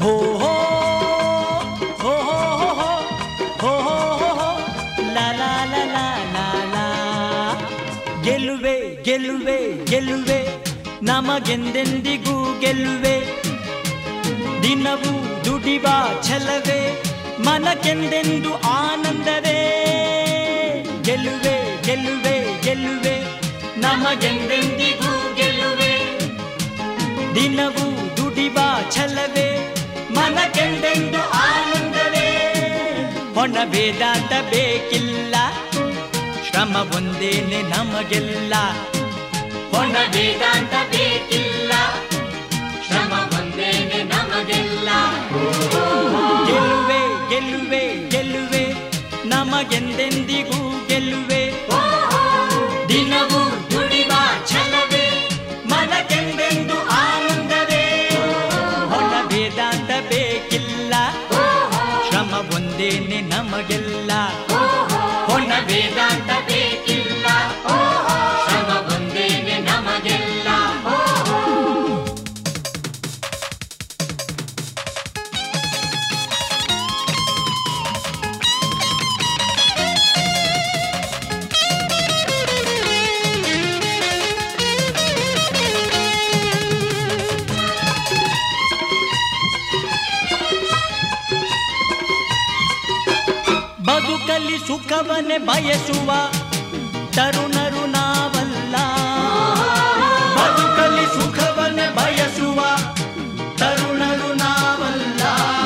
ಹೋ ಹೋ ಹೋ ಹೋ ಹೋ ಹೋ ಲಾ ಲಾ ಲಾ ಲಾ ಲಾ ಲಾ. ಗೆಲುವೆ ಗೆಲುವೆ ಗೆಲುವೆ ನಮಗೆಂದೆಂದಿಗೂ ಗೆಲುವೆ. ದಿನವೂ ದುಡಿವ ಛಲವೇ ಮನಕ್ಕೆಂದೆಂದು ಆನಂದವೇ. ಗೆಲುವೆ ಗೆಲುವೆ ಗೆಲುವೆ ನಮಗೆಂದೆಂದಿಗೂ ಗೆಲುವೆ. ದಿನವೂ ದುಡಿವ ಛಲವೇ ಮನಕ್ಕೆಂದೆಂದು ಆನಂದವೇ. ಹೊಣ ವೇದಾಂತ ಬೇಕಿಲ್ಲ, ಶ್ರಮ ಒಂದೇನೆ ನಮಗೆಲ್ಲ. ಹೊಣ ವೇದಾಂತ ಬೇಕಿಲ್ಲ, ಶ್ರಮ ಒಂದೇನೆ ನಮಗೆಲ್ಲ. ಗೆಲುವೆ ಗೆಲುವೆ ಗೆಲುವೆ ನಮಗೆಂದೆಂದಿಗೂ ಗೆಲುವೆ. ದಿನವೂ ದುಡಿವ ಛಲವೇ ಮನಕ್ಕೆಂದೆಂದು ಆನಂದವೇ. ಹೊಣ ವೇದಾಂತ ಬೇಕಿಲ್ಲ, ಶ್ರಮ ಒಂದೇನೆ ನಮಗೆಲ್ಲ. ಹೊಣ ವೇದಾಂತ ಬೇಕಿಲ್ಲ, ಶ್ರಮ ಒಂದೇನೆ ನಮಗೆಲ್ಲ. ಬದುಕಲ್ಲಿ ಸುಖವನ್ನೇ ಬಯಸುವ ತರುಣರು ನಾವಲ್ಲ. ಬದುಕಲ್ಲಿ ಸುಖವನ್ನೇ ಬಯಸುವ ತರುಣರು ನಾವಲ್ಲ.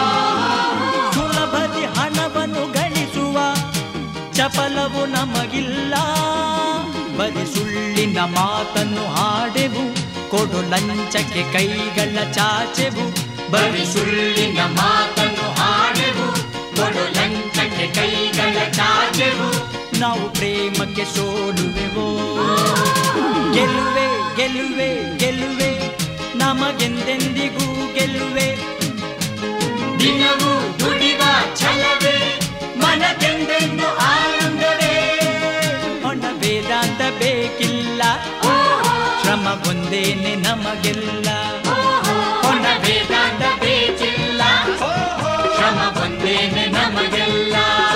ಸುಲಭದಿ ಹಣವನ್ನು ಗಳಿಸುವ ಚಪಲವು ನಮಗಿಲ್ಲ. ಬರೀ ಸುಳ್ಳಿನ ಮಾತನ್ನು ಹಾಡೆವು, ಕೊಡು ಲಂಚಕ್ಕೆ ಕೈಗಳ ಚಾಚೆವು. ಬರೀ ಸುಳ್ಳಿನ ಮಾತನ್ನು ಹಾಡೆವು, ಕೊಡು ಲಂಚಕ್ಕೆ ಕೈಗಳ ಚಾಚೆವು. ನಾವು ಪ್ರೇಮಕ್ಕೆ ಸೋಲುವೆವೋ. ಗೆಲುವೆ ಗೆಲುವೆ ಗೆಲುವೆ ನಮಗೆಂದೆಂದಿಗೂ ಗೆಲುವೆ. ದಿನವೂ ದುಡಿವ ಛಲವೇ ಮನಕ್ಕೆಂದೆಂದು ಆನಂದವೇ. ಹೊಣ ವೇದಾಂತ ಬೇಕಿಲ್ಲ, ಶ್ರಮ ಒಂದೇನೆ ನಮಗೆಲ್ಲ. ಹೊಣ ವೇದಾಂತ ಬೇಕಿಲ್ಲ, ಶ್ರಮ ಒಂದೇನೆ ನಮಗೆಲ್ಲ.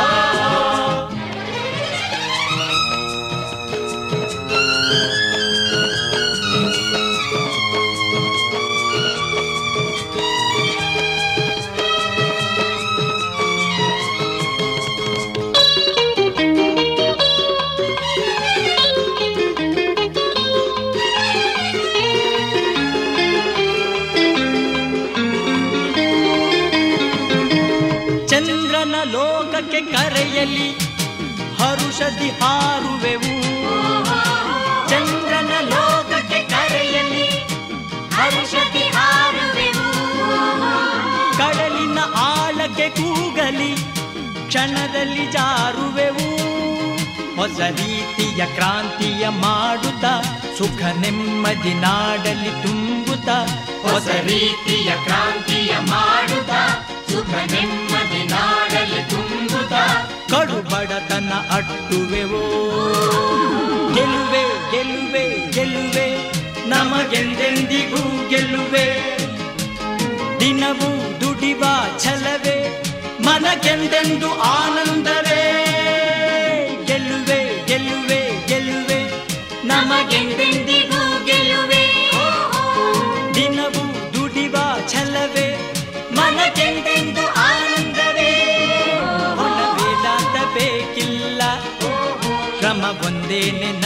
ಚಂದ್ರನ ಲೋಕಕ್ಕೆ ಕರೆಯಲಿ ಹರುಷದಿ ಹಾರುವೆವು. ಚಂದ್ರನ ಲೋಕಕ್ಕೆ ಕರೆಯಲಿ ಹರುಷದಿ ಹಾರುವೆವು. ಕಡಲಿನ ಆಳಕ್ಕೆ ಕೂಗಲಿ ಕ್ಷಣದಲ್ಲಿ ಜಾರುವೆವು. ಹೊಸ ರೀತಿಯ ಕ್ರಾಂತಿಯ ಮಾಡುತ್ತ ಸುಖ ನೆಮ್ಮದಿ ನಾಡಲಿ ತುಂಬುತ್ತ. ಹೊಸ ರೀತಿಯ ಕ್ರಾಂತಿಯ ಮಾಡುತ್ತ ಸುಖ ನೆಮ್ಮದಿ ನಾಡಲಿ ತುಂಬುತ್ತ. ಕಡು ಬಡತನ ಅಟ್ಟುವೆವೋ. ಗೆಲುವೆ ಗೆಲುವೆ ಗೆಲುವೆ ನಮಗೆಂದೆಂದಿಗೂ ಗೆಲುವೆ. ದಿನವೂ ದುಡಿವ ಛಲವೇ ಮನಕ್ಕೆಂದೆಂದು ಆನಂದವೇ. ಗೆಲುವೆ ಗೆಲುವೆ ಗೆಲುವೆ ನಮಗೆಂದೆಂದಿಗೂ ಗೆಲುವೆ. ದಿನವೂ ದುಡಿವ ಛಲವೇ ಮನಕ್ಕೆಂದೆಂದು ಆನಂದವೇ. ಹೊಣ ವೇದಾಂತ ಬೇಕಿಲ್ಲ, ಶ್ರಮ ಒಂದೇನೆ